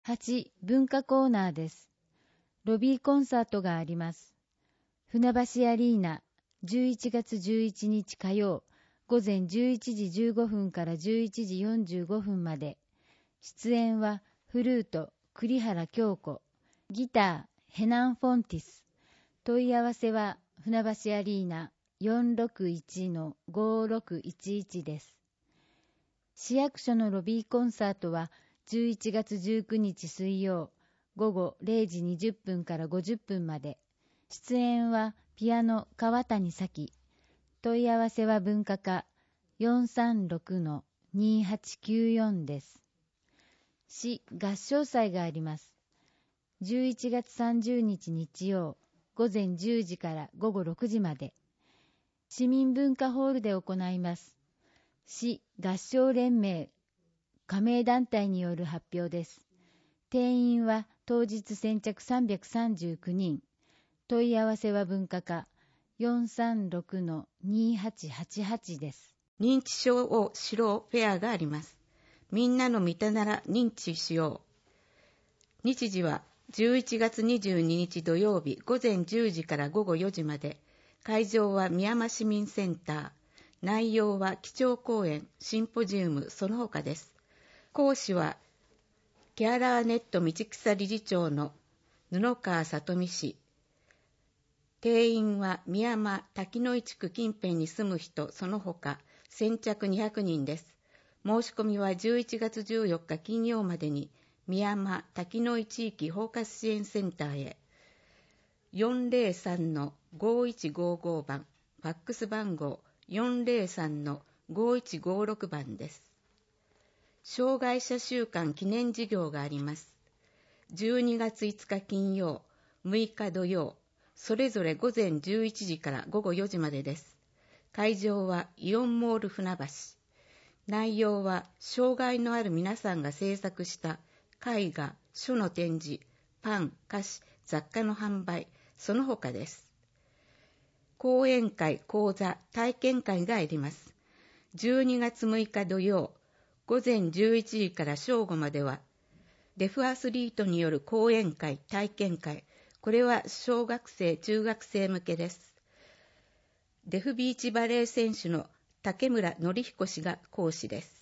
8、文化コーナーです。ロビーコンサートがあります。船橋アリーナ、11月11日火曜、午前11時15分から11時45分まで。出演は、フルート、栗原京子、ギター、ヘナン・フォンティス。問い合わせは、船橋アリーナ 461-5611 です。市役所のロビーコンサートは、11月19日水曜、午後0時20分から50分まで。出演はピアノ川谷咲。問い合わせは文化課 436-2894 です。市合唱祭があります。11月30日日曜、午前10時から午後6時まで。市民文化ホールで行います。市合唱連盟加盟団体による発表です。定員は当日先着339人。問い合わせは文化課 436-2888 です。 認知症を知ろうフェアがあります。みんなの見たなら認知しよう。日時は11月22日土曜日午前10時から午後4時まで。会場は宮間市民センター。内容は基調講演、シンポジウム、その他です。講師は、ケアラーネット道草理事長の布川里美氏。定員は宮間滝野井地区近辺に住む人、その他、先着200人です。申し込みは11月14日金曜までに、宮間滝野井地域包括支援センターへ。403-5155 番、ファックス番号 403-5156 番です。障害者週間記念事業があります。12月5日金曜、6日土曜、それぞれ午前11時から午後4時までです。会場はイオンモール船橋。内容は障害のある皆さんが制作した絵画、書の展示、パン、菓子、雑貨の販売、その他です。講演会、講座、体験会があります。12月6日土曜、午前11時から正午までは、デフアスリートによる講演会、体験会、これは小学生、中学生向けです。デフビーチバレー選手の竹村典彦氏が講師です。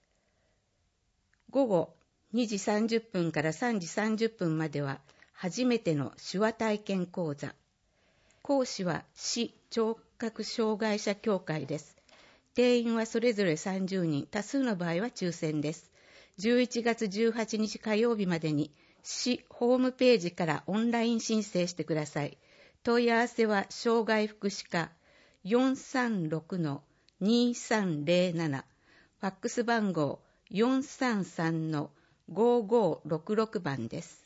午後2時30分から3時30分までは、初めての手話体験講座。講師は市聴覚障害者協会です。定員はそれぞれ30人、多数の場合は抽選です。11月18日火曜日までに市ホームページからオンライン申請してください。問い合わせは障害福祉課 436-2307 ファックス番号 433-5566 番です。